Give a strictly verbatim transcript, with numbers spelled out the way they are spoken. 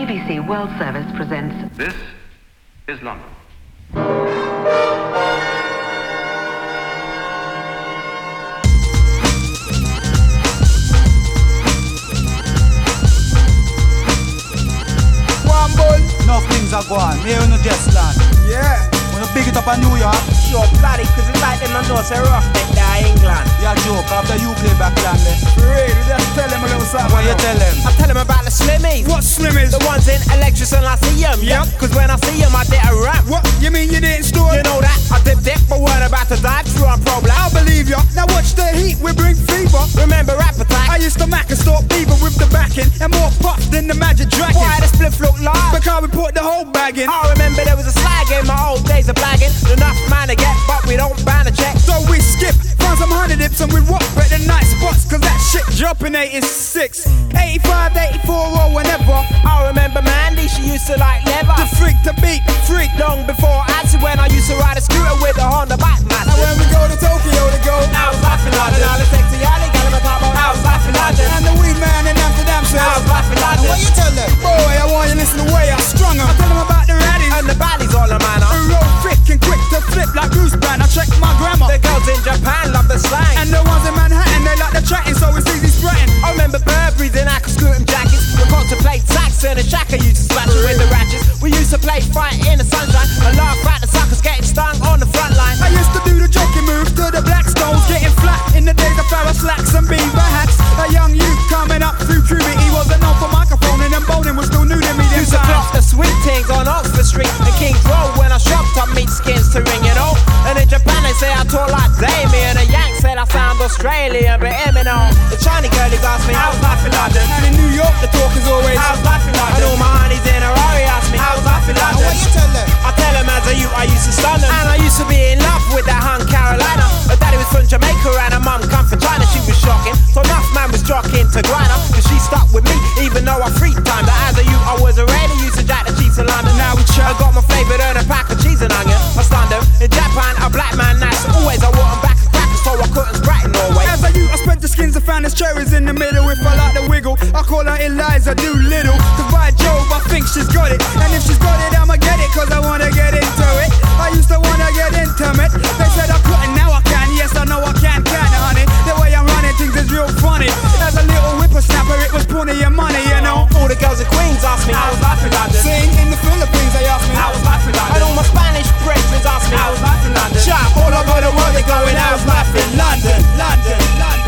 B C World Service presents... This is London. One bull. Enough things are going. Me on the just land. Yeah. Wanna big it up in New York? Sure, bloody, cause it's like them on those rough neck there in England. Yeah, joke. After you play back land there. Really? Just tell them a little something. What you tell them? I tell them about the Slimmies. What Slimmies? The ones in Electric and I see them. Yep. Cause when I see them, I did a rap. What? You mean you didn't store? You know that? I dip dip, but weren't about to dive through on problem. I believe ya. Now watch the heat, we bring fever. Remember appetite? I used to mac and stalk beaver with the backing and more puff than the Magic Dragon. Why the split look large? Because we put the whole bag in. I remember there was a slag in my old days of blagging. Enough man to get, but we don't ban a check. So we skip, find some honey dips and we rock better than night spots. Cause that shit jumping eighty-six, eighty-five, eighty-four or whenever. I remember Mandy, she used to like leather. The freak to beat, freak. Long before Adsy when I used to ride a scooter with a Honda bike master. And when we go to Tokyo to go, I was laughing London. And all the sexy alley, gal in my top, I was laughing London. and the weed man in Amsterdam says, I was laughing London. What you tell them? boy, I want you to listen to the way I strung 'em. I tell them about the raddies. And the valley's all a manner. Who roll thick and quick to flip like Bruce Banner. Check my grammar. The girls in Japan love the slang. And the ones in Manhattan, they like the chatting, so it's easy spratting. I remember Burberry's in Aquascoot and jackets. We contemplate Saxon and Shaka used to smash it with the ratchets. We used to play fight in the sunshine and laugh at the suckers getting stung on the front line. I used to do the jockey move to the Blackstones, getting flat in the days of Farrah slacks and beaver hats. A young youth coming up through puberty wasn't known for microphone, and then bowling was still new to me. Them Used to clock times. the sweet things on Oxford Street and King's Road when I shopped on meat skins to ring, you know. And in Japan they say I talk like Damien, and Yank said I sound Australian, but hear me now. The Chinese girlies asked me, I was laughing London. And in New York, the talk is always, I was laughing London. And all my honeys in a Rari asked me, I was laughing London. What you tell them? I tell them as a youth I used to stun them. And I used to be in love with that hun Carolina. Her daddy was from Jamaica and her mum come from China. She was shocking, so enough man was jockeying to grind her. Cause she stuck with me even though I free time. That as a youth I was already used to jack the cheese in London. Now we chat. I got my favourite and a pack of cheese and onion. I stunned them. In Japan a black man nice. Always I want them back and crackers so I couldn't sprat in Norway. as a youth, I spent the skins and found there's cherries in the middle. If I like the wiggle, I call her Eliza Doolittle. Cause by Jove, I think she's got it. And if she's got it, I'ma get it, cause I wanna get into it. I used to wanna get intimate. They said I couldn't, now I can. Yes, I know I can, can honey. The way I'm running things is real funny. As a little whippersnapper, it was plenty of money, you know. All the girls in Queens asked me, I was laughing London. Sing in the Philippines, they asked me. I was laughing London. And all my Spanish brethren asked me, I was laughing London. Shop all over the world, they going, I was laughing London, London, London.